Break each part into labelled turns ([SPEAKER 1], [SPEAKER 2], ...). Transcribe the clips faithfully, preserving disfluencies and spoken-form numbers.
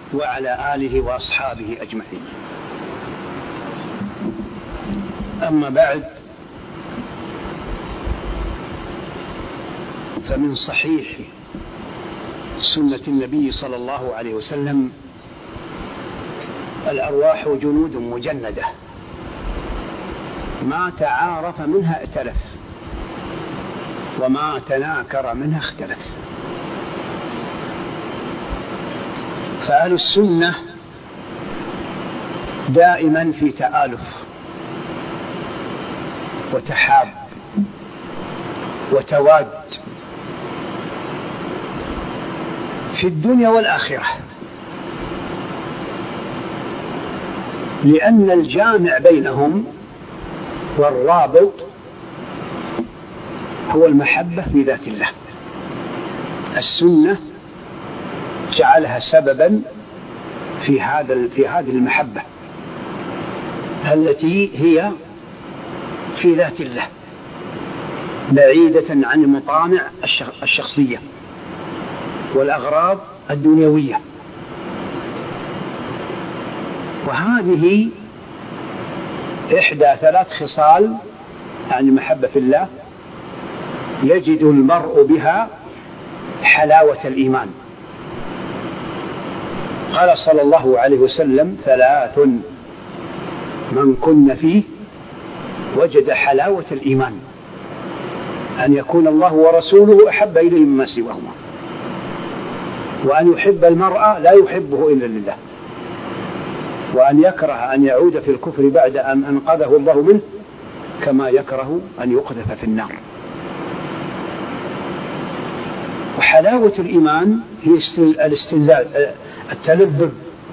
[SPEAKER 1] وعلى آله وأصحابه أجمعين. أما بعد، فمن صحيح سنة النبي صلى الله عليه وسلم: الأرواح جنود مجندة، ما تعارف منها ائتلف، وما تناكر منها اختلف. فأهل السنة دائما في تآلف وتحاب وتواد في الدنيا والآخرة، لأن الجامع بينهم والرابط هو المحبة في ذات الله. السنة جعلها سببا في هذا في هذه المحبة التي هي في ذات الله، بعيدة عن المطامع الشخصية والأغراض الدنيوية. وهذه إحدى ثلاث خصال عن المحبة في الله يجد المرء بها حلاوة الإيمان. قال صلى الله عليه وسلم: ثلاث من كن فيه وجد حلاوة الإيمان، أن يكون الله ورسوله أحب إليه مما سواهما، وأن يحب المرء لا يحبه إلا لله، وأن يكره أن يعود في الكفر بعد أن أنقذه الله منه، كما يكره أن يقذف في النار. وحلاوة الإيمان هي الاستلذاذ، التلذذ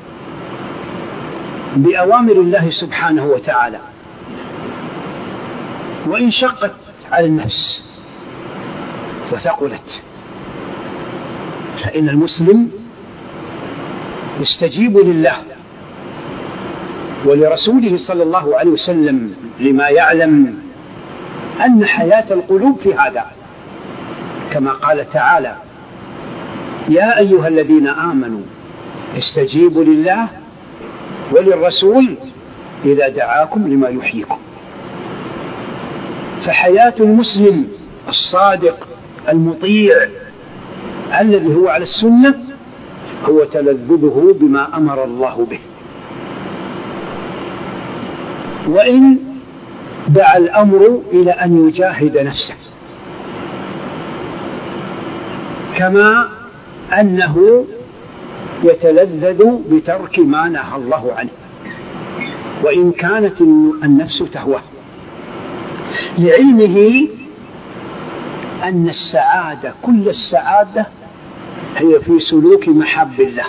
[SPEAKER 1] بأوامر الله سبحانه وتعالى، وإن شقت على النفس وثقلت، فإن المسلم يستجيب لله ولرسوله صلى الله عليه وسلم لما يعلم أن حياة القلوب في هذا، كما قال تعالى: يا أيها الذين آمنوا استجيبوا لله وللرسول إذا دعاكم لما يحييكم. فحياة المسلم الصادق المطيع الذي هو على السنة هو تلذذه بما أمر الله به، وإن دعا الأمر إلى أن يجاهد نفسه، كما أنه يتلذذ بترك ما نهى الله عنه، وإن كانت النفس تهوى، لعلمه أن السعادة كل السعادة هي في سلوك محب الله،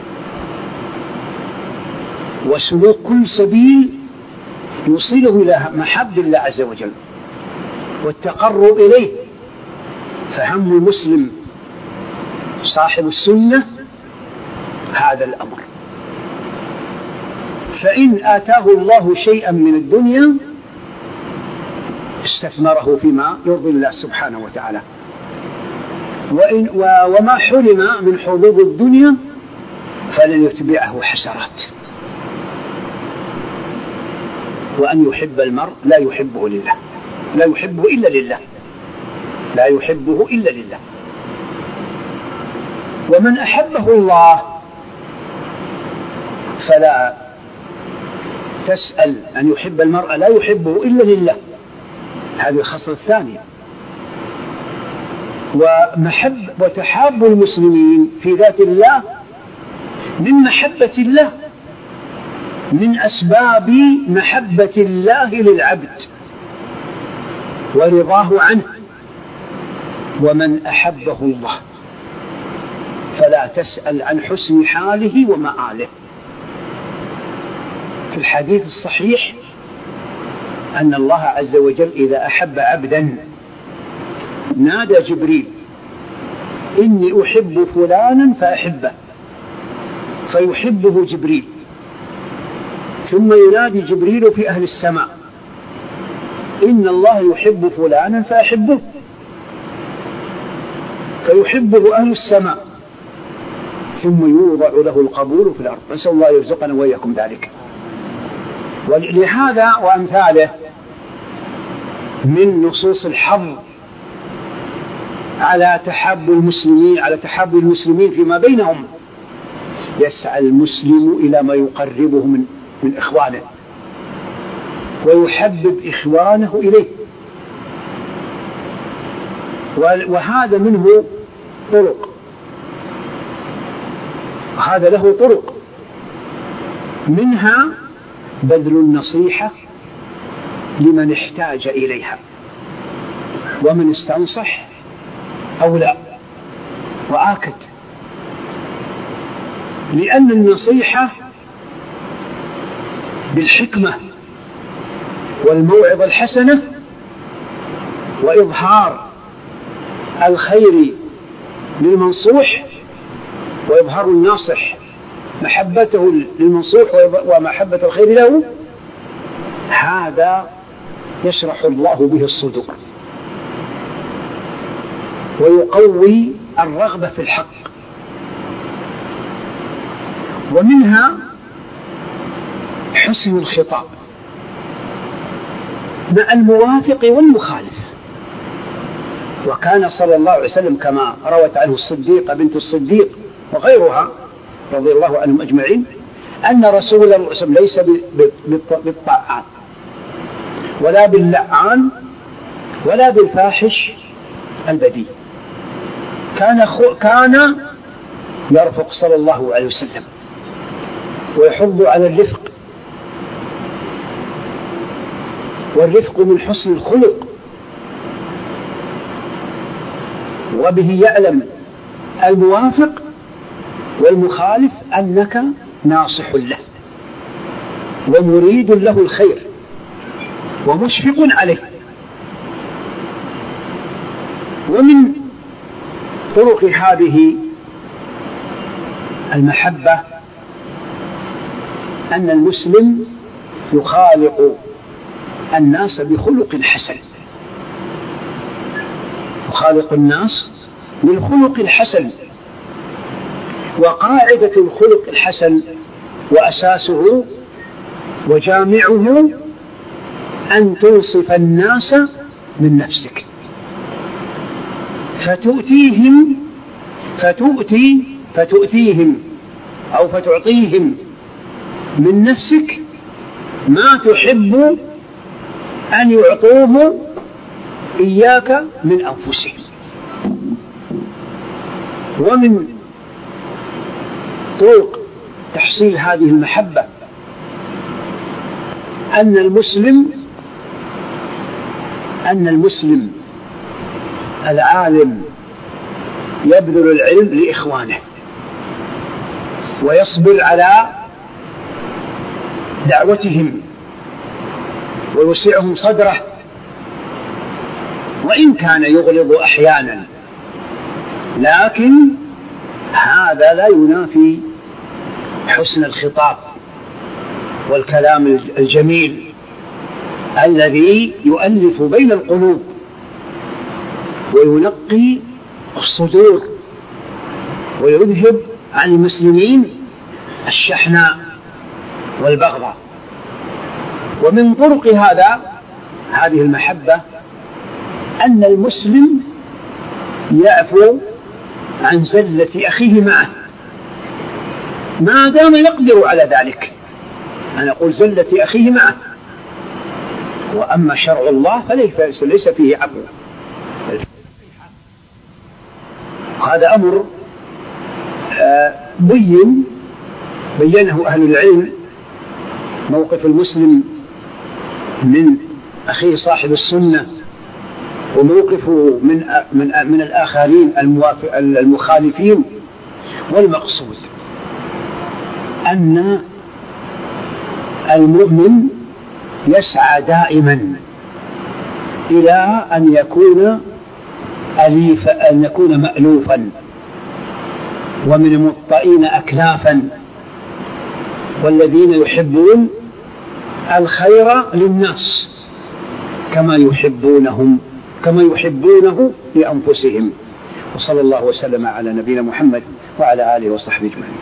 [SPEAKER 1] وسلوك كل سبيل يوصله إلى محب الله عز وجل والتقرب إليه. فهم المسلم صاحب السنة هذا الأمر، فإن آتاه الله شيئا من الدنيا استثمره فيما يرضي الله سبحانه وتعالى، وإن وما حرم من حظوظ الدنيا فلن يتبعه حسرات. وأن يحب المرء لا يحبه لله، لا يحبه إلا لله، لا يحبه إلا لله. ومن أحبه الله فلا تسأل أن يحب المرء لا يحبه إلا لله، هذه الخصلة الثانية. ومحب وتحاب المسلمين في ذات الله من محبة الله، من أسباب محبة الله للعبد ورضاه عنه. ومن أحبه الله فلا تسأل عن حسن حاله ومآله. في الحديث الصحيح أن الله عز وجل إذا أحب عبدا نادى جبريل: إني أحب فلانا فأحبه، فيحبه جبريل، ثم ينادي جبريل في أهل السماء: إن الله يحب فلانا فأحبه، فيحبه أهل السماء، ثم يوضع له القبول في الأرض. نسأل الله يرزقنا وإياكم ذلك. ولهذا وأمثاله من نصوص الحظ على تحاب المسلمين على تحاب المسلمين فيما بينهم، يسعى المسلم إلى ما يقربه من من إخوانه ويحبب إخوانه إليه، وهذا منه طرق، هذا له طرق، منها بذل النصيحة لمن احتاج إليها ومن استنصح أو لا. وآكد لأن النصيحة بالحكمة والموعظة الحسنة وإظهار الخير للمنصوح وإظهار الناصح محبته للمنصوح ومحبة الخير له، هذا يشرح الله به الصدور ويقوي الرغبة في الحق. ومنها حسن الخطاب مع الموافق والمخالف. وكان صلى الله عليه وسلم كما روت عنه الصديقة بنت الصديق وغيرها رضي الله عنهم أجمعين أن رسول الله صلى الله عليه وسلم ليس بالطاعان ولا باللعان ولا بالفاحش البذيء، كان كان يرفق صلى الله عليه وسلم ويحض على الرفق، والرفق من حسن الخلق، وبه يعلم الموافق والمخالف أنك ناصح له ومريد له الخير ومشفق عليه. ومن طرق هذه المحبة أن المسلم يخالق الناس بخلق حسن، يخالق الناس بالخلق الحسن. وقاعدة الخلق الحسن وأساسه وجامعه أن تنصف الناس من نفسك، فتؤتيهم فتؤتي فتؤتيهم أو فتعطيهم من نفسك ما تحب أن يعطوه إياك من أنفسهم. ومن طرق تحصيل هذه المحبة أن المسلم أن المسلم العالم يبذل العلم لإخوانه ويصبر على دعوتهم ويوسعهم صدره، وإن كان يغلظ أحيانا، لكن هذا لا ينافي حسن الخطاب والكلام الجميل الذي يؤلف بين القلوب وينقي الصدور ويذهب عن المسلمين الشحناء والبغضاء. ومن طرق هذا هذه المحبة أن المسلم يعفو عن زلة أخيه معه ما دام يقدر على ذلك. أنا أقول زلة أخيه معه، وأما شرع الله فليس فيه عفو. هذا أمر بين بينه أهل العلم، موقف المسلم من أخيه صاحب السنة وموقفه من من من الآخرين المخالفين. والمقصود أن المؤمن يسعى دائما إلى أن يكون أليف أن يكون مألوفا ومن المطئين أكلافا، والذين يحبون الخير للناس كما يحبونهم كما يحبونه لأنفسهم. وصلى الله وسلم على نبينا محمد وعلى آله وصحبه أجمعين.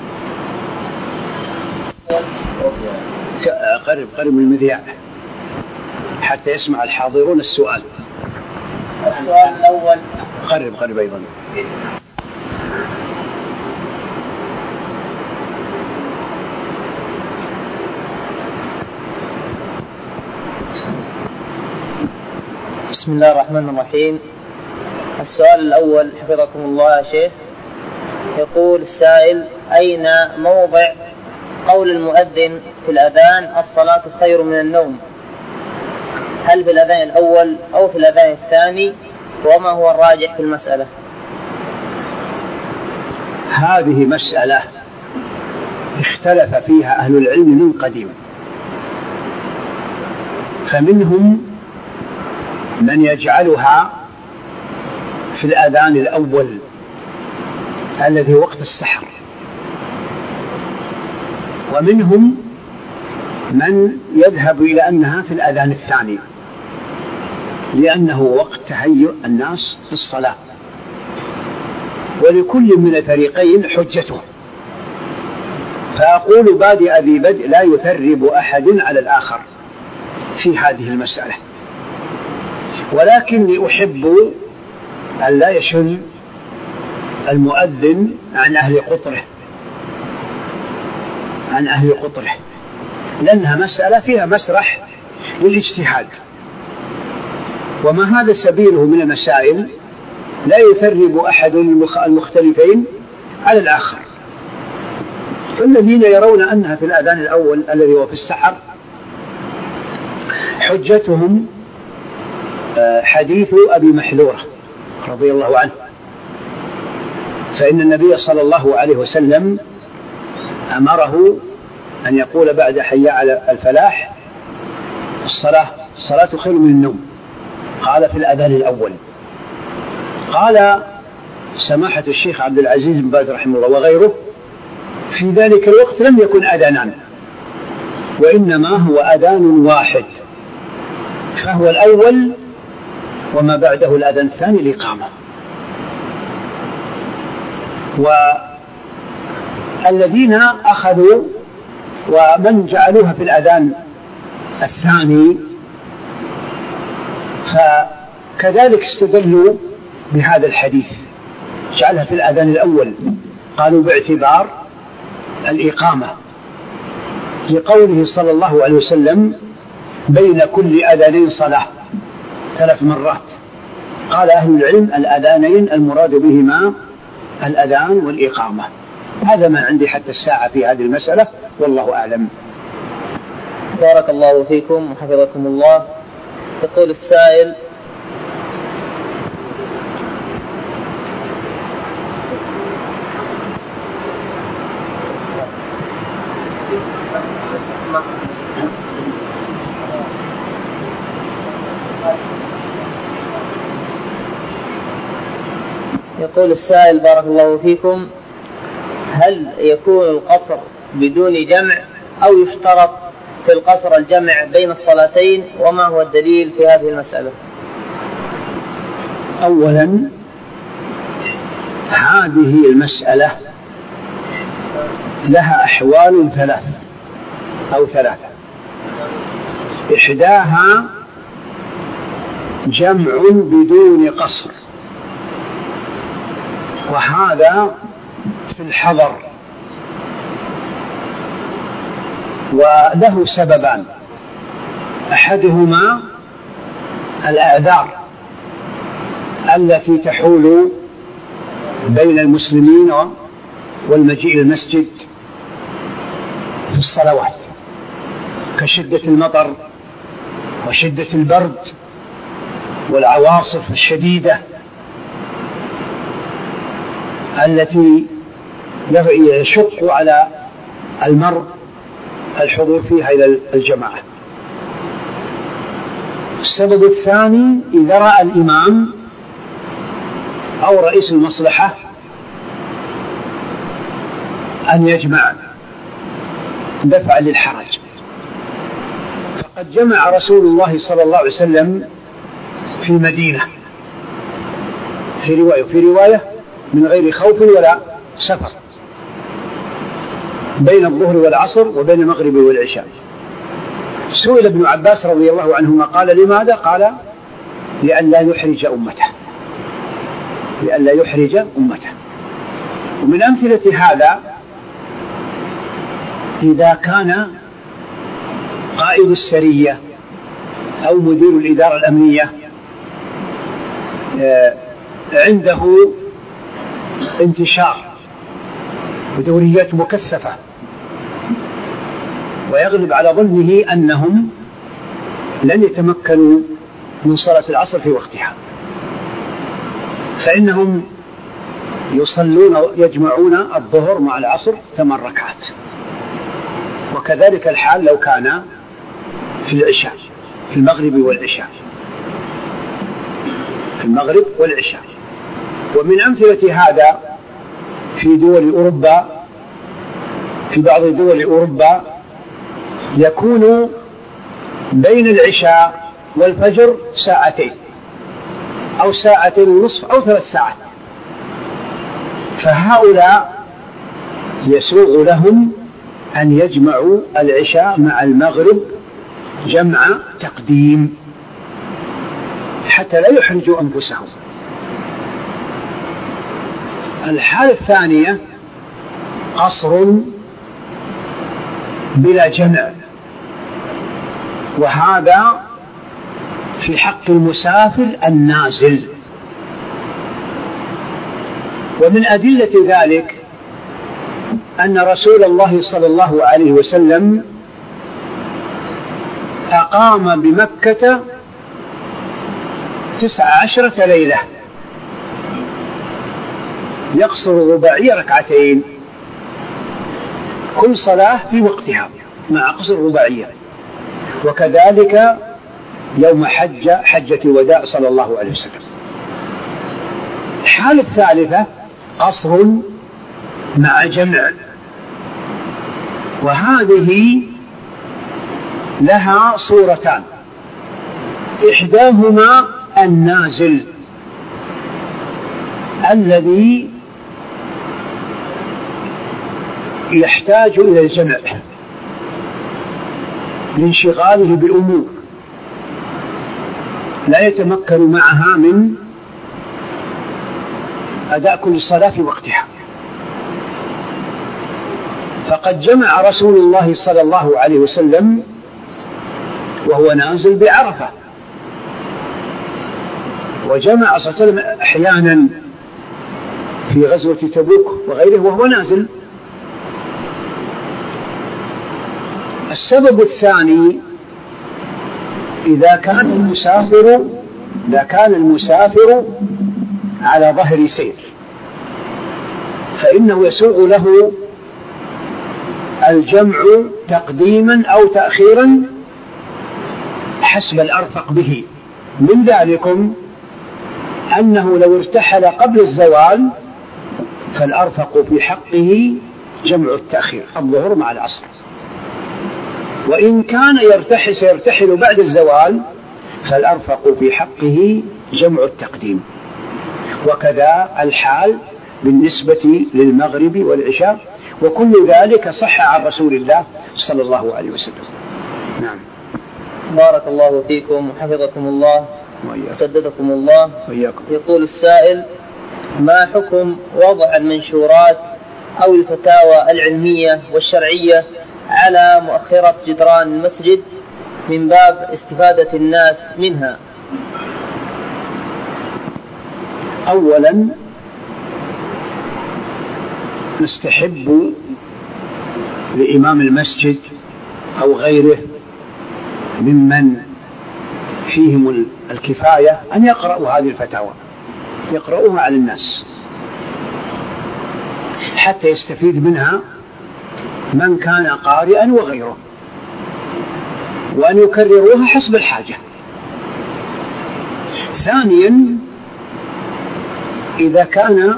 [SPEAKER 1] قرب قرب من المذياع حتى يسمع الحاضرون السؤال.
[SPEAKER 2] السؤال الأول.
[SPEAKER 1] قرب قرب أيضا.
[SPEAKER 2] بسم الله الرحمن الرحيم. السؤال الأول حفظكم الله يا شيخ، يقول السائل: أين موضع قول المؤذن في الأذان الصلاة خير من النوم؟ هل في الأذان الأول أو في الأذان الثاني؟ وما هو الراجح في المسألة؟
[SPEAKER 1] هذه مسألة اختلف فيها أهل العلم من قديم، فمنهم من يجعلها في الأذان الأول الذي وقت السحر، ومنهم من يذهب إلى أنها في الأذان الثاني لأنه وقت تهيؤ الناس للصلاة، ولكل من الفريقين حجته. فأقول بادئ ذي بدء لا يثرب أحد على الآخر في هذه المسألة، ولكني أحب أن لا يشل المؤذن عن أهل قطره عن أهل قطره لأنها مسألة فيها مسرح للاجتهاد، وما هذا سبيله من المسائل لا يثرب أحد المختلفين على الآخر. فالذين يرون أنها في الأذان الأول الذي هو في السحر حجتهم حديث أبي محذورة رضي الله عنه، فإن النبي صلى الله عليه وسلم أمره أن يقول بعد حي على الفلاح: الصلاة الصلاة خير من النوم. قال: في الأذان الأول. قال سماحة الشيخ عبد العزيز بن باز رحمه الله وغيره: في ذلك الوقت لم يكن أذانان، وإنما هو أذان واحد، فهو الأول وما بعده الأذان الثاني الإقامة. والذين أخذوا ومن جعلوها في الأذان الثاني فكذلك استدلوا بهذا الحديث، جعلها في الأذان الأول، قالوا باعتبار الإقامة لقوله صلى الله عليه وسلم: بين كل أذانين صلاة ثلاث مرات. قال أهل العلم: الأذانين المراد بهما الأذان والإقامة. هذا ما عندي حتى الساعة في هذه المسألة، والله أعلم.
[SPEAKER 2] بارك الله فيكم وحفظكم الله. يقول السائل: يقول السائل بارك الله فيكم: هل يكون القصر بدون جمع أو يشترط في القصر الجمع بين الصلاتين؟ وما هو الدليل في هذه المسألة؟
[SPEAKER 1] أولا، هذه المسألة لها أحوال ثلاث أو ثلاثة. إحداها جمع بدون قصر، وهذا في الحضر، وله سببان: أحدهما الأعذار التي تحول بين المسلمين والمجيء إلى المسجد في الصلوات، كشدة المطر وشدة البرد والعواصف الشديدة التي يشق على المرء الحضور فيها إلى الجماعة. السبب الثاني: إذا رأى الإمام أو رئيس المصلحة أن يجمع دفع للحرج. فقد جمع رسول الله صلى الله عليه وسلم في مدينة في رواية في رواية من غير خوف ولا سفر بين الظهر والعصر وبين المغرب والعشاء. سئل ابن عباس رضي الله عنهما قال لماذا؟ قال لئلا يحرج أمته، لئلا يحرج أمته. ومن أمثلة هذا إذا كان قائد السرية أو مدير الإدارة الأمنية عنده انتشار ودوريات مكثفة ويغلب على ظنه أنهم لن يتمكنوا من صلاة العصر في وقتها، فإنهم يصلون يجمعون الظهر مع العصر ثمان ركعات. وكذلك الحال لو كان في العشاء، في المغرب والعشاء، في المغرب والعشاء. ومن أمثلة هذا في دول أوروبا، في بعض دول أوروبا يكون بين العشاء والفجر ساعتين أو ساعتين ونصف أو ثلاث ساعات، فهؤلاء يسوغ لهم أن يجمعوا العشاء مع المغرب جمع تقديم حتى لا يحرجوا أنفسهم. الحالة الثانية قصر بلا جمع، وهذا في حق المسافر النازل. ومن أدلة ذلك أن رسول الله صلى الله عليه وسلم أقام بمكة تسع عشرة ليلة يقصر رباعية ركعتين، كل صلاة في وقتها مع قصر رباعية. وكذلك يوم حج حجة الوداع صلى الله عليه وسلم. الحالة الثالثة قصر مع جمع، وهذه لها صورتان، إحداهما النازل الذي يحتاج إلى الجمع لانشغاله بأمور لا يتمكن معها من أداء كل صلاة في وقتها. فقد جمع رسول الله صلى الله عليه وسلم وهو نازل بعرفة، وجمع صلى الله عليه وسلم أحيانا في غزوة تبوك وغيره وهو نازل. السبب الثاني إذا كان المسافر إذا كان المسافر على ظهر سير فإنه يسوغ له الجمع تقديما أو تأخيرا حسب الأرفق به. من ذلكم أنه لو ارتحل قبل الزوال فالأرفق في حقه جمع التأخير الظهر مع العصر، وإن كان يرتحل سيرتحل بعد الزوال فالأرفق في حقه جمع التقديم. وكذا الحال بالنسبة للمغرب والعشاء، وكل ذلك صح عن رسول الله صلى الله عليه وسلم. نعم.
[SPEAKER 2] بارك الله فيكم وحفظكم الله وسددكم الله.
[SPEAKER 1] وإياكم.
[SPEAKER 2] يقول السائل: ما حكم وضع المنشورات أو الفتاوى العلمية والشرعية على مؤخرة جدران المسجد من باب استفادة الناس منها؟
[SPEAKER 1] أولا نستحب لإمام المسجد أو غيره ممن فيهم الكفاية أن يقرأوا هذه الفتاوى، يقرأوها على الناس حتى يستفيد منها من كان قارئا وغيره، وأن يكرروها حسب الحاجة. ثانيا إذا كان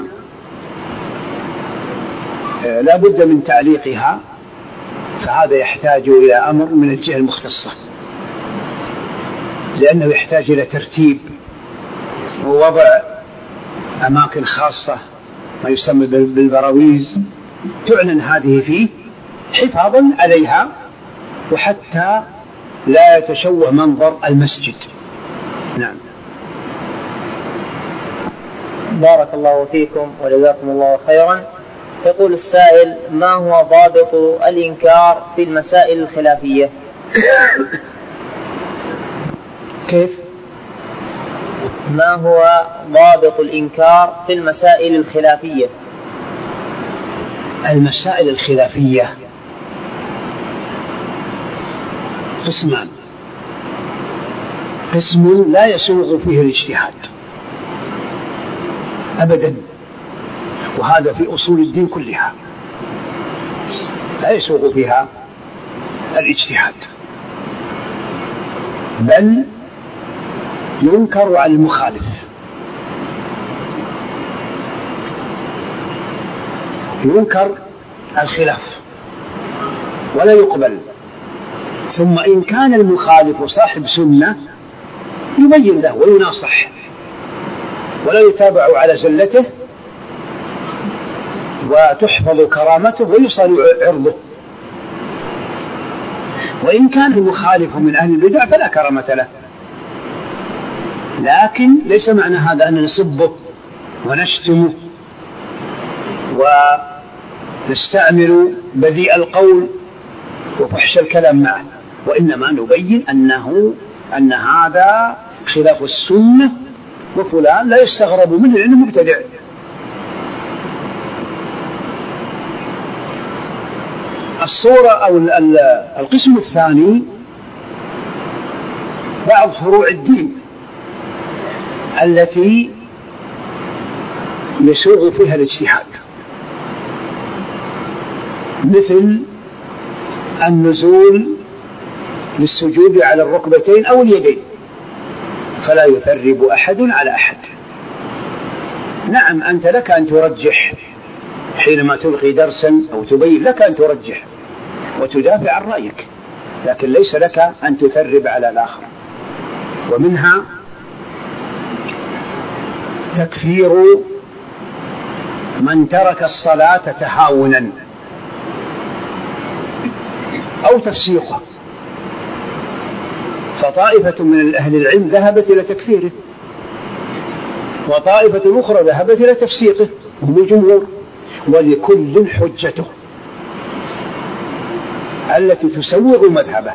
[SPEAKER 1] لا بد من تعليقها فهذا يحتاج إلى أمر من الجهة المختصة، لأنه يحتاج إلى ترتيب ووضع أماكن خاصة ما يسمى بالبراويز، تعلن هذه فيه حفاظا عليها وحتى لا يتشوه منظر المسجد. نعم.
[SPEAKER 2] بارك الله فيكم وجزاكم الله خيرا. يقول السائل: ما هو ضابط الإنكار في المسائل الخلافية؟
[SPEAKER 1] كيف؟
[SPEAKER 2] ما هو ضابط الإنكار في المسائل الخلافية؟
[SPEAKER 1] المسائل الخلافية قسمان: قسم لا يسوغ فيه الاجتهاد أبدا، وهذا في أصول الدين كلها لا يسوغ فيها الاجتهاد، بل ينكر على المخالف، ينكر الخلاف ولا يقبل. ثم إن كان المخالف صاحب سنة يبين له ويناصح ولا يتابع على زلته، وتحفظ كرامته ويصان عرضه. وإن كان المخالف من أهل البدع فلا كرامة له، لكن ليس معنى هذا أن نسبه ونشتمه ونستعمل بذيء القول وفحش الكلام معه، وإنما نبين أنه أن هذا خلاف السنة، وفلان لا يستغرب منه لأنه مبتدع. الصورة أو القسم الثاني بعض فروع الدين التي يسوغ فيها الاجتهاد، مثل النزول للسجود على الركبتين أو اليدين، فلا يثرب أحد على أحد. نعم، أنت لك أن ترجح حينما تلقي درسا أو تبين، لك أن ترجح وتدافع عن رأيك، لكن ليس لك أن تثرب على الآخر. ومنها تكفير من ترك الصلاة تهاونا أو تفسيقه، فطائفة من أهل العلم ذهبت إلى تكفيره، وطائفة أخرى ذهبت إلى تفسيقه، هم الجمهور. ولكل حجته التي تسوغ مذهبه،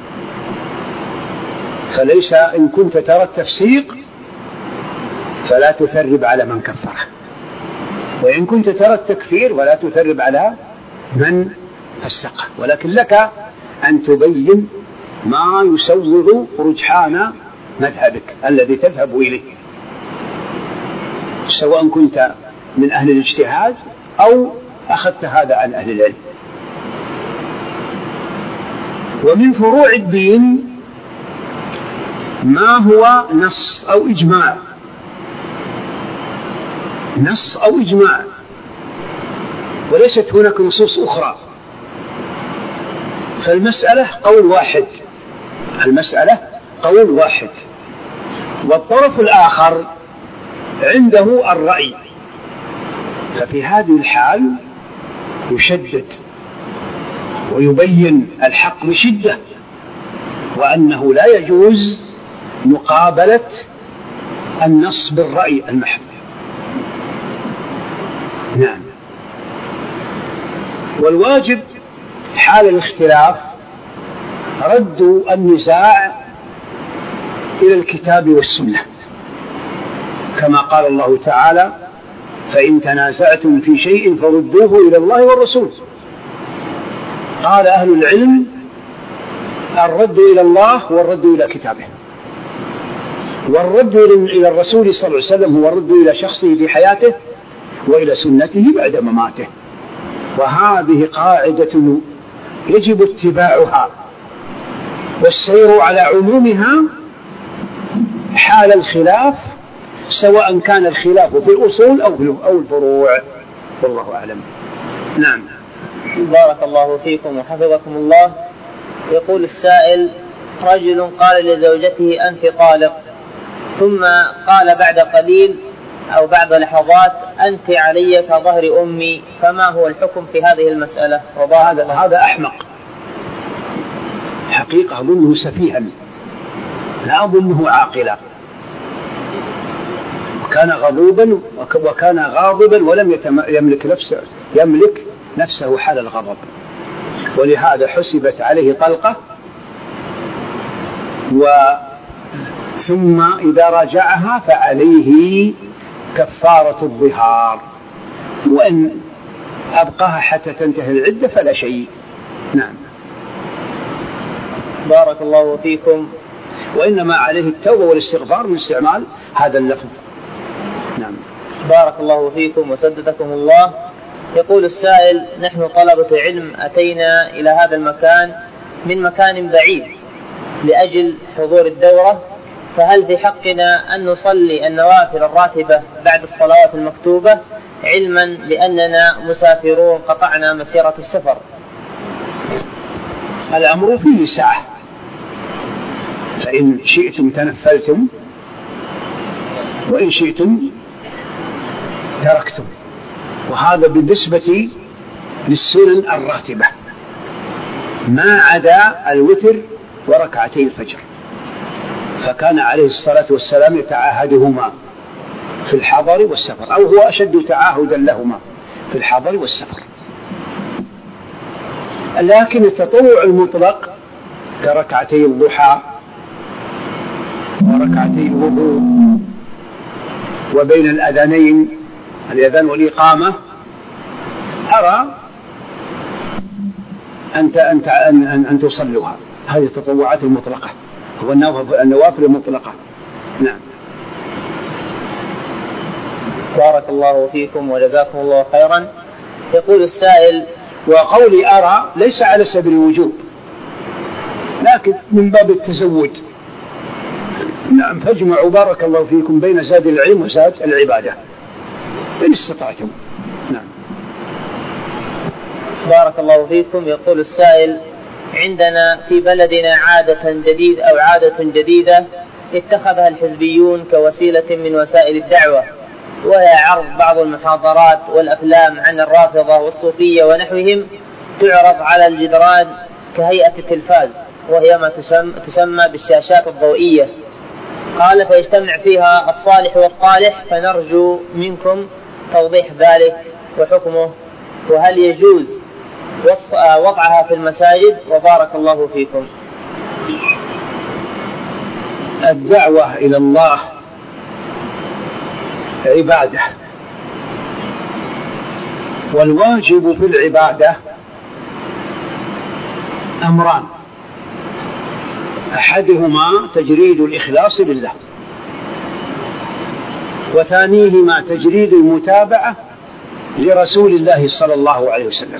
[SPEAKER 1] فليس إن كنت ترى التفسيق فلا تثرب على من كفره، وإن كنت ترى التكفير ولا تثرب على من فسقه، ولكن لك أن تبين ما يسوغ رجحان مذهبك الذي تذهب إليه، سواء كنت من أهل الاجتهاد أو أخذت هذا عن أهل العلم. ومن فروع الدين ما هو نص أو إجماع، نص أو إجماع، وليست هناك نصوص أخرى، فالمسألة قول واحد، المسألة قول واحد، والطرف الآخر عنده الرأي، ففي هذه الحال يشدد ويبين الحق بشدة، وأنه لا يجوز مقابلة النص بالرأي المحض. نعم. والواجب حال الاختلاف رد النزاع إلى الكتاب والسنة، كما قال الله تعالى: فإن تنازعتم في شيء فردوه إلى الله والرسول. قال أهل العلم: الرد إلى الله والرد إلى كتابه، والرد إلى الرسول صلى الله عليه وسلم هو الرد إلى شخصه في حياته وإلى سنته بعد مماته. وهذه قاعدة يجب اتباعها والسير على عمومها حال الخلاف، سواء كان الخلاف في الأصول أو الفروع، والله أعلم. نعم.
[SPEAKER 2] بارك الله فيكم وحفظكم الله. يقول السائل: رجل قال لزوجته أنت طالق، ثم قال بعد قليل أو بعد لحظات أنت علي كظهر أمي، فما هو الحكم في هذه المسألة؟
[SPEAKER 1] هذا هذا أحمق حقيقة، أظنه سفيها لا أظنه عاقلا، وكان غضوبا وكان غاضبا ولم يملك نفسه يملك نفسه حال الغضب، ولهذا حسبت عليه طلقة، ثم إذا راجعها فعليه كفارة الظهار، وإن أبقاها حتى تنتهي العدة فلا شيء. نعم.
[SPEAKER 2] بارك الله فيكم.
[SPEAKER 1] وإنما عليه التوبة والاستغفار من استعمال هذا اللفظ. نعم.
[SPEAKER 2] بارك الله فيكم وسددكم الله. يقول السائل: نحن طلبة علم أتينا إلى هذا المكان من مكان بعيد لأجل حضور الدورة، فهل في حقنا أن نصلي النوافل الراتبة بعد الصلوات المكتوبة، علما لأننا مسافرون قطعنا مسيرة السفر؟
[SPEAKER 1] الأمر فيه سعة، فإن شئتم تنفلتم وإن شئتم تركتم، وهذا بالنسبة للسنن الراتبة ما عدا الوتر وركعتي الفجر، فكان عليه الصلاة والسلام يتعاهدهما في الحضر والسفر، أو هو أشد تعاهدا لهما في الحضر والسفر. لكن التطوع المطلق كركعتي الضحى وركعتي الوضوء وبين الأذانين الأذان والإقامة، أرى أنت أنت أن أن تصلوها، هذه التطوعات المطلقة، هو النوافل المطلقة. نعم.
[SPEAKER 2] بارك الله فيكم وجزاكم الله خيرا. يقول السائل:
[SPEAKER 1] وقولي أرى ليس على سبيل الوجوب، لكن من باب التزود. نعم. فاجمعوا بارك الله فيكم بين زاد العلم وزاد العبادة إن استطعتم. نعم.
[SPEAKER 2] بارك الله فيكم. يقول السائل: عندنا في بلدنا عادة جديدة أو عادة جديدة اتخذها الحزبيون كوسيلة من وسائل الدعوة، وهي عرض بعض المحاضرات والأفلام عن الرافضة والصوفية ونحوهم تعرض على الجدران كهيئة التلفاز، وهي ما تسمى بالشاشات الضوئية. قال: فيجتمع فيها الصالح والطالح، فنرجو منكم توضيح ذلك وحكمه، وهل يجوز وضعها في المساجد؟ وبارك الله فيكم.
[SPEAKER 1] الدعوة إلى الله عبادة، والواجب في العبادة أمران: أحدهما تجريد الإخلاص لله، وثانيهما تجريد المتابعة لرسول الله صلى الله عليه وسلم.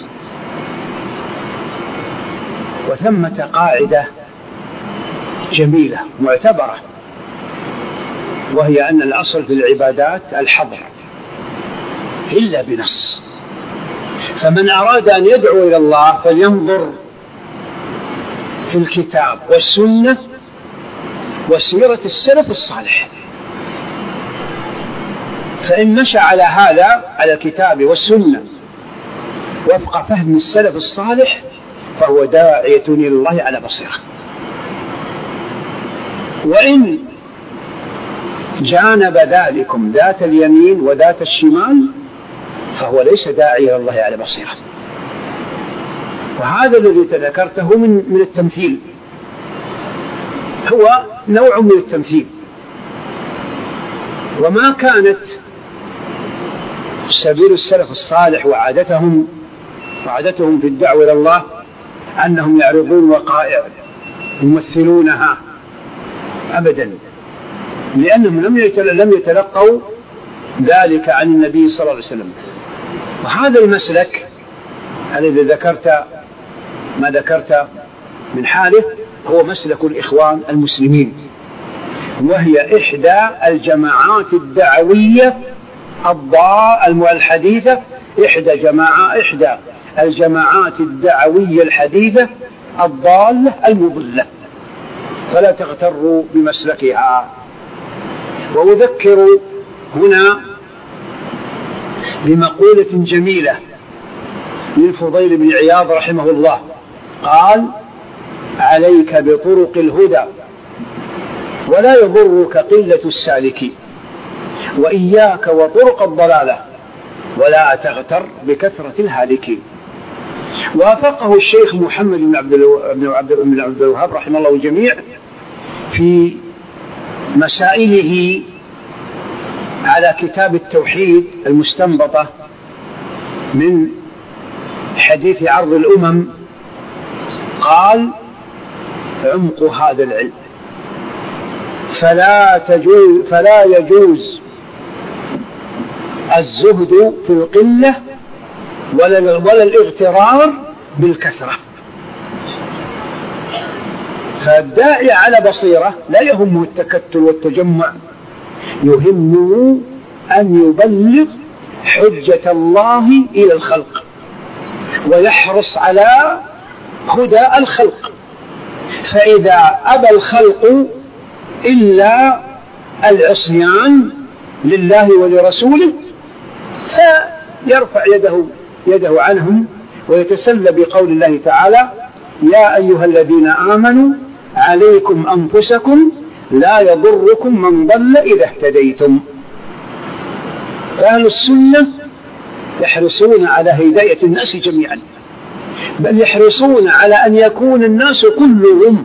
[SPEAKER 1] وثمة قاعدة جميلة معتبرة، وهي أن الأصل في العبادات الحظر إلا بنص، فمن أراد أن يدعو إلى الله فلينظر في الكتاب والسنة وسيرة السلف الصالح، فإن مشى على هذا على الكتاب والسنة وفق فهم السلف الصالح فهو داعية إلى الله على بصيرة، وإن جانب ذلكم ذات اليمين وذات الشمال فهو ليس داعية إلى الله على بصيرة. وهذا الذي تذكرته من من التمثيل هو نوع من التمثيل، وما كانت سبيل السلف الصالح وعادتهم وعادتهم في الدعوة إلى الله أنهم يعرضون وقائع يمثلونها أبدا، لأنهم لم يتلقوا ذلك عن النبي صلى الله عليه وسلم. وهذا المسلك الذي ذكرت ما ذكرت من حاله هو مسلك الإخوان المسلمين، وهي إحدى الجماعات الدعوية الحديثة، إحدى جماعة إحدى الجماعات الدعوية الحديثة الضالة المضلة، فلا تغتروا بمسلكها. وأذكر هنا بمقولة جميلة للفضيل بن عياض رحمه الله، قال: عليك بطرق الهدى ولا يضرك قلة السالكين، وإياك وطرق الضلالة ولا تغتر بكثرة الهالكين. وافقه الشيخ محمد بن عبد بن عبد الوهاب رحمه الله الجميع في مسائله على كتاب التوحيد المستنبطة من حديث عرض الأمم، قال: عمق هذا العلم فلا تجوز فلا يجوز الزهد في القلة ولا ولا الاغترار بالكثرة. فالداعي على بصيرة لا يهمه التكتل والتجمع، يهمه أن يبلغ حجة الله إلى الخلق ويحرص على هدى الخلق. فإذا أبى الخلق إلا العصيان لله ولرسوله فيرفع يده يده عنهم ويتسلى بقول الله تعالى: يا أيها الذين آمنوا عليكم أنفسكم لا يضركم من ضل إذا اهتديتم. أهل السنة يحرصون على هداية الناس جميعا، بل يحرصون على أن يكون الناس كلهم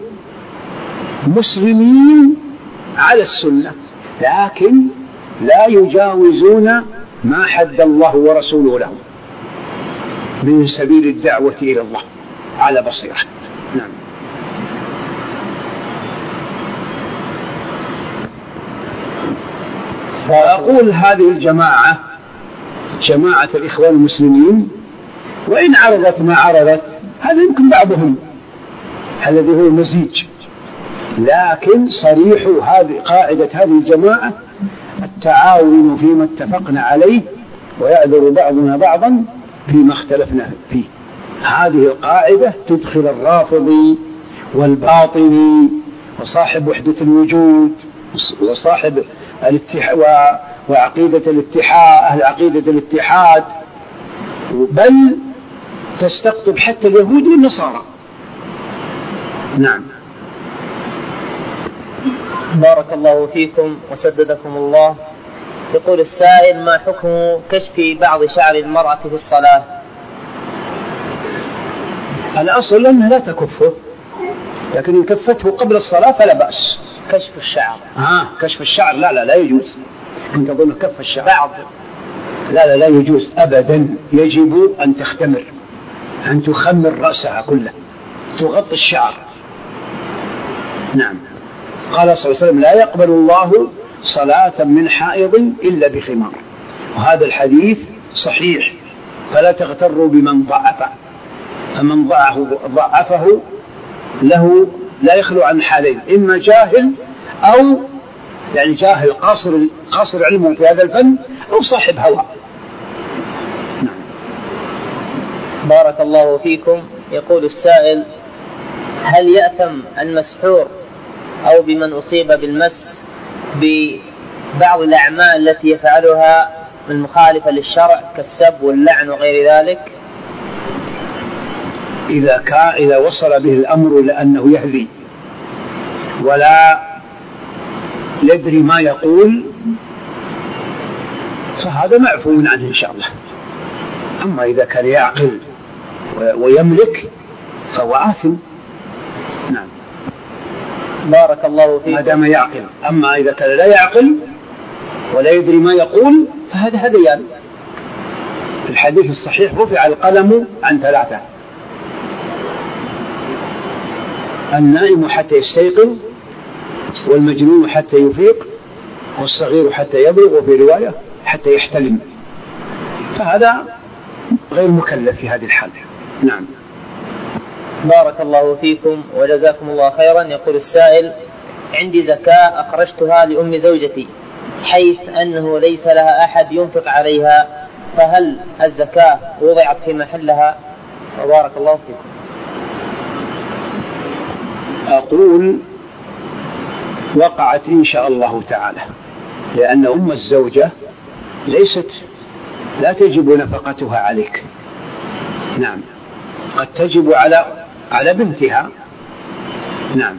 [SPEAKER 1] مسلمين على السنة، لكن لا يجاوزون ما حد الله ورسوله لهم من سبيل الدعوة إلى الله على بصيرة. نعم. فأقول هذه الجماعة جماعة الإخوان المسلمين، وإن عرضت ما عرضت، هذا يمكن بعضهم الذي هو مزيج، لكن صريح هذه قاعدة هذه الجماعة التعاون فيما اتفقنا عليه ويعذر بعضنا بعضا فيما اختلفنا فيه. هذه القاعدة تدخل الرافضي والباطني وصاحب وحدة الوجود وصاحب الاتحاد وعقيدة الاتحاد أهل عقيدة الاتحاد، بل تستقطب حتى اليهود والنصارى. نعم.
[SPEAKER 2] بارك الله فيكم وسددكم الله. يقول السائل: ما حكم كشف بعض شعر المرأة في الصلاة؟
[SPEAKER 1] الأصل أنها لا تكفه، لكن إن كفته قبل الصلاة فلا بأس.
[SPEAKER 2] كشف الشعر
[SPEAKER 1] آه كشف الشعر لا لا لا يجوز. كنت أظن كف الشعر بعض. لا لا لا يجوز أبدا. يجب أن تختمر، أن تخمر رأسها كله، تغطي الشعر. نعم. قال صلى الله عليه وسلم: لا يقبل الله صلاة من حائض إلا بخمار. وهذا الحديث صحيح، فلا تغتروا بمن ضعفه، فمن ضعفه له لا يخلو عن حالين: إما جاهل أو يعني جاهل قاصر قاصر علمه في هذا الفن، أو صاحب هوى. نعم.
[SPEAKER 2] بارك الله فيكم. يقول السائل: هل يأثم المسحور أو بمن أصيب بالمس ببعض الأعمال التي يفعلها المخالفة للشرع كالسب واللعن وغير ذلك؟
[SPEAKER 1] إذا كان إذا وصل به الأمر لأنه يهذي ولا يدري ما يقول فهذا معفو عنه إن شاء الله. أما إذا كان يعقل ويملك فهو آثم. نعم.
[SPEAKER 2] بارك الله فيك.
[SPEAKER 1] ما دام يعقل. أما إذا كان لا يعقل ولا يدري ما يقول فهذا هذيان. في الحديث الصحيح: رفع القلم عن ثلاثة: النائم حتى يستيقظ، والمجنون حتى يفيق، والصغير حتى يبلغ، وفي رواية حتى يحتلم. فهذا غير مكلف في هذه الحالة. نعم.
[SPEAKER 2] بارك الله فيكم وجزاكم الله خيرا. يقول السائل: عندي زكاة أخرجتها لأم زوجتي حيث أنه ليس لها أحد ينفق عليها، فهل الزكاة وضعت في محلها؟ وبارك الله فيكم.
[SPEAKER 1] أقول وقعت إن شاء الله تعالى، لأن أم الزوجة ليست لا تجب نفقتها عليك. نعم، قد تجب على على بنتها. نعم.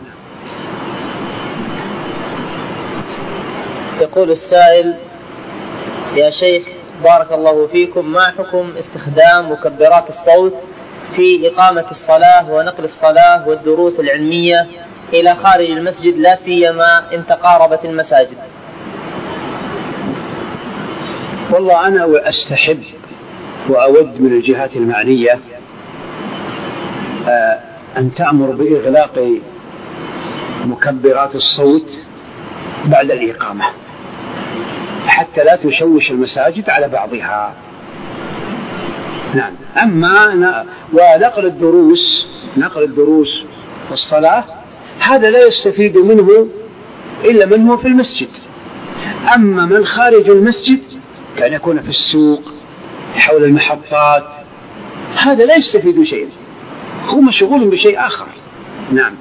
[SPEAKER 2] يقول السائل: يا شيخ بارك الله فيكم، ما حكم استخدام مكبرات الصوت في إقامة الصلاة ونقل الصلاة والدروس العلمية إلى خارج المسجد، لا سيما إن تقاربت المساجد؟
[SPEAKER 1] والله أنا أستحب وأود من الجهات المعنية أن تأمر بإغلاق مكبرات الصوت بعد الإقامة حتى لا تشوش المساجد على بعضها. نعم. أما ونقل الدروس نقل الدروس والصلاة هذا لا يستفيد منه إلا من هو في المسجد. أما من خارج المسجد كان يكون في السوق حول المحطات هذا لا يستفيد شيئا، هو مشغول بشيء آخر. نعم.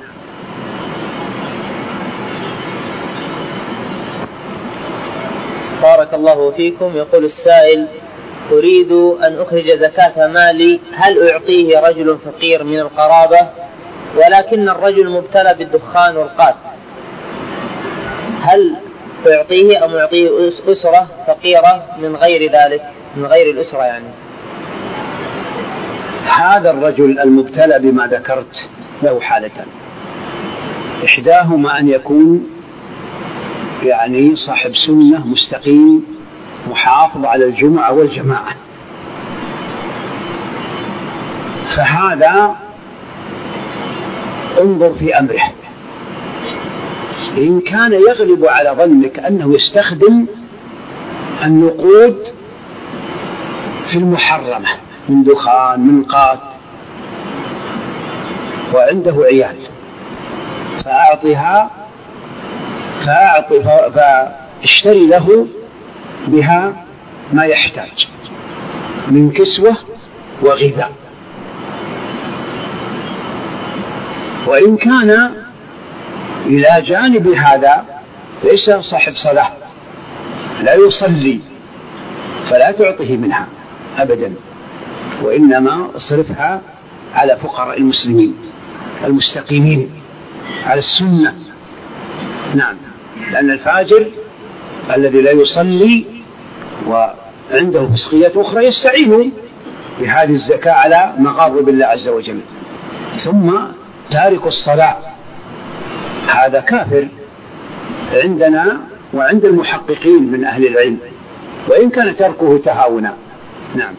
[SPEAKER 2] بارك الله فيكم. يقول السائل: أريد أن أخرج زكاة مالي، هل أعطيه رجل فقير من القرابة ولكن الرجل مبتلى بالدخان والقات، هل أعطيه أم أعطيه أسرة فقيرة من غير ذلك، من غير الأسرة يعني؟
[SPEAKER 1] هذا الرجل المبتلى بما ذكرت له حالتان، إحداهما أن يكون يعني صاحب سنة مستقيم محافظ على الجمعة والجماعة، فهذا انظر في أمره. إن كان يغلب على ظنك أنه يستخدم النقود في المحرمة من دخان من قات وعنده عيال فأعطها فأعطي فاشتري له بها ما يحتاج من كسوة وغذاء. وإن كان إلى جانب هذا ليس صاحب صلاة لا يصلي فلا تعطيه منها أبدا، وإنما اصرفها على فقراء المسلمين المستقيمين على السنة. نعم. لأن الفاجر الذي لا يصلي وعنده فسقيات أخرى يستعين بهذه الزكاة على مغاضب الله عز وجل. ثم تارك الصلاة هذا كافر عندنا وعند المحققين من أهل العلم، وإن كان تركه تهاونا. نعم.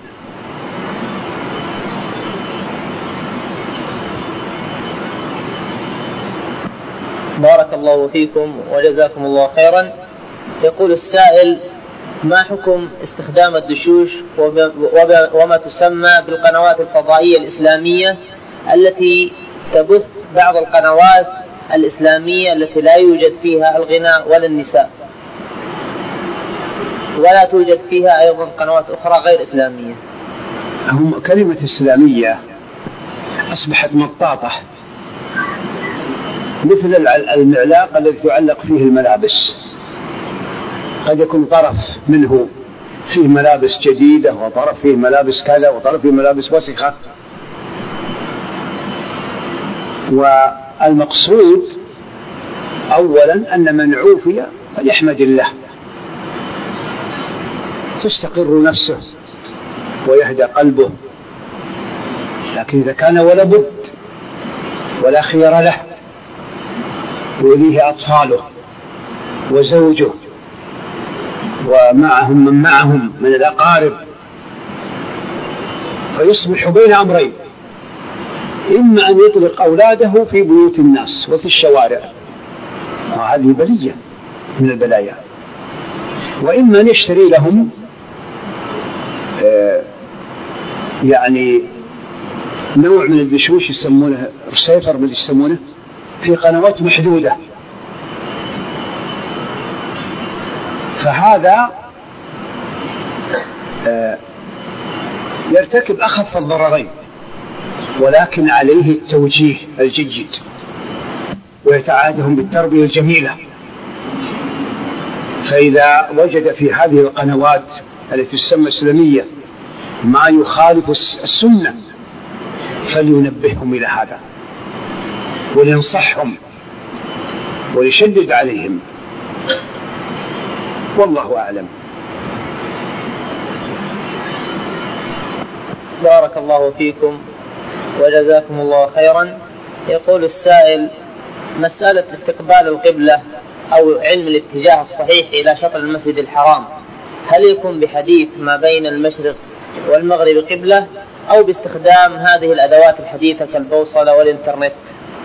[SPEAKER 2] بارك الله فيكم وجزاكم الله خيرا. يقول السائل: ما حكم استخدام الدشوش وما تسمى بالقنوات الفضائية الإسلامية التي تبث بعض القنوات الإسلامية التي لا يوجد فيها الغناء ولا النساء، ولا توجد فيها أيضا قنوات أخرى غير إسلامية؟
[SPEAKER 1] هم كلمة إسلامية أصبحت مطاطة مثل المعلاق الذي تعلق فيه الملابس، قد يكون طرف منه فيه ملابس جديدة وطرف فيه ملابس كذا وطرف فيه ملابس وسخة. والمقصود أولا أن من عوفي فليحمد الله تستقر نفسه ويهدى قلبه، لكن إذا كان ولا بد ولا خير له وإليه أطفاله وزوجه ومعهم من معهم من الأقارب فيصبح بين أمرين: إما أن يطلق أولاده في بيوت الناس وفي الشوارع وهذه بلية من البلايا، وإما أن يشتري لهم آه يعني نوع من الدشوش يسمونه رسيفر من يسمونه في قنوات محدودة، فهذا آه يرتكب أخف الضررين، ولكن عليه التوجيه الجيد ويتعادهم بالتربية الجميلة. فإذا وجد في هذه القنوات التي تسمى إسلامية ما يخالف السنة فلينبههم إلى هذا ولينصحهم وليشدد عليهم، والله أعلم.
[SPEAKER 2] بارك الله فيكم وجزاكم الله خيرا. يقول السائل: مسألة استقبال القبلة أو علم الاتجاه الصحيح إلى شطر المسجد الحرام، هل يكون بحديث ما بين المشرق والمغرب قبلة أو باستخدام هذه الأدوات الحديثة كالبوصلة والإنترنت؟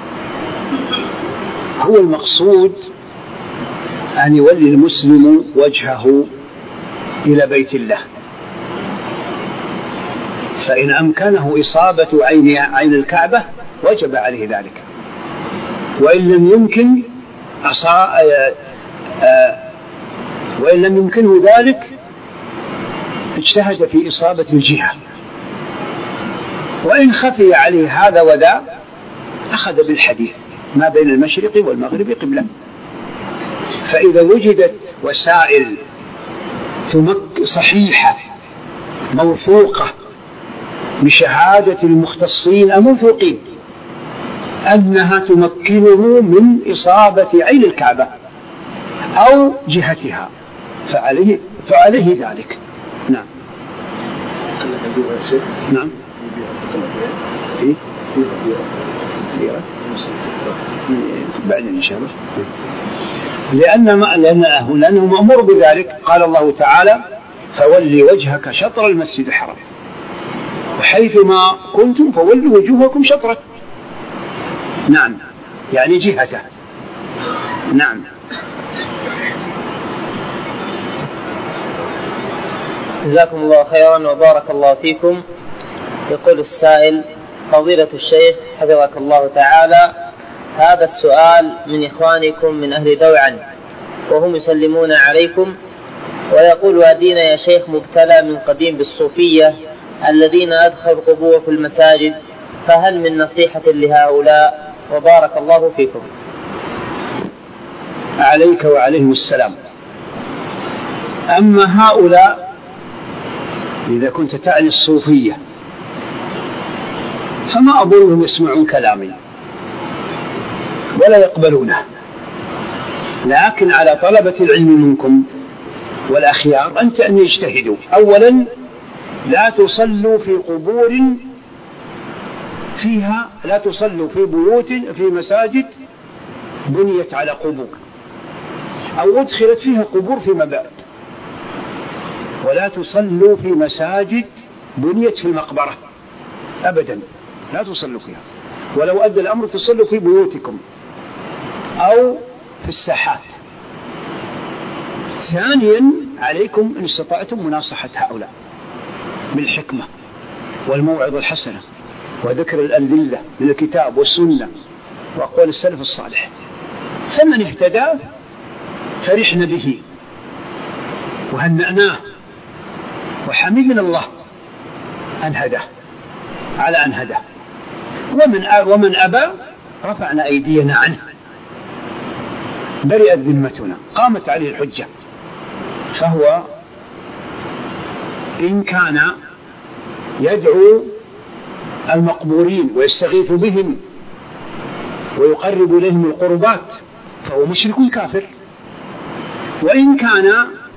[SPEAKER 1] هو المقصود أن يولي المسلم وجهه إلى بيت الله، فإن أمكنه إصابة عين عين الكعبة وجب عليه ذلك، وإن لم يمكن أصا... وإن لم يمكنه ذلك اجتهد في إصابة الجهة، وإن خفي عليه هذا وذا أخذ بالحديث ما بين المشرق والمغرب قبلة. فإذا وجدت وسائل صحيحة موثوقة بشهادة المختصين الموثوقين أنها تمكنه من إصابة عين الكعبة أو جهتها فعليه, فعليه ذلك. نعم. نعم. إيه؟ بعدين إن شاء الله. لأن ما لأنه, لأنه مأمور بذلك. قال الله تعالى: فولي وجهك شطر المسجد الحرام وحيثما كنتم فولوا وجوهكم شطره. نعم، يعني جهته. نعم.
[SPEAKER 2] جزاكم الله خيرا وبارك الله فيكم. يقول السائل: فضيلة الشيخ حفظك الله تعالى، هذا السؤال من إخوانكم من أهل دوعا وهم يسلمون عليكم، ويقول: وادينا يا شيخ مبتلى من قديم بالصوفية الذين أدخلوا القبور في المساجد، فهل من نصيحة لهؤلاء؟ وبارك الله فيكم.
[SPEAKER 1] عليك وعليهم السلام. أما هؤلاء إذا كنت تعني الصوفية فما أظنهم يسمعون كلامي ولا يقبلونه، لكن على طلبة العلم منكم والأخيار أنت أن يجتهدوا. أولا، لا تصلوا في قبور فيها لا تصلوا في بيوت في مساجد بنيت على قبور أو أدخلت فيها قبور فيما بعد، ولا تصلوا في مساجد بنيت في المقبرة أبدا، لا تصلوا فيها، ولو أدى الأمر تصلوا في بيوتكم أو في الساحات. ثانيا، عليكم إن استطعتم مناصحة هؤلاء بالحكمة والموعظة الحسنة وذكر الأدلة من الكتاب والسنة وأقوال السلف الصالح، فمن اهتدى فرحنا به وهنأناه وحمدنا الله أن هداه على أن هداه، ومن ومن أبى رفعنا أيدينا عنه، برئت ذمتنا، قامت عليه الحجة. فهو إن كان يدعو المقبورين ويستغيث بهم ويقرب إليهم القربات فهو مشرك كافر، وإن كان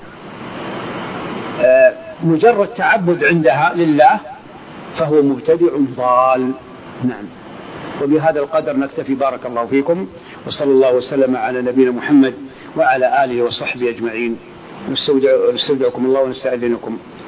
[SPEAKER 1] مجرد تعبد عندها لله فهو مبتدع ضال. نعم. وبهذا القدر نكتفي. بارك الله فيكم، وصلى الله وسلم على نبينا محمد وعلى آله وصحبه أجمعين. نستودعكم الله ونستأذنكم.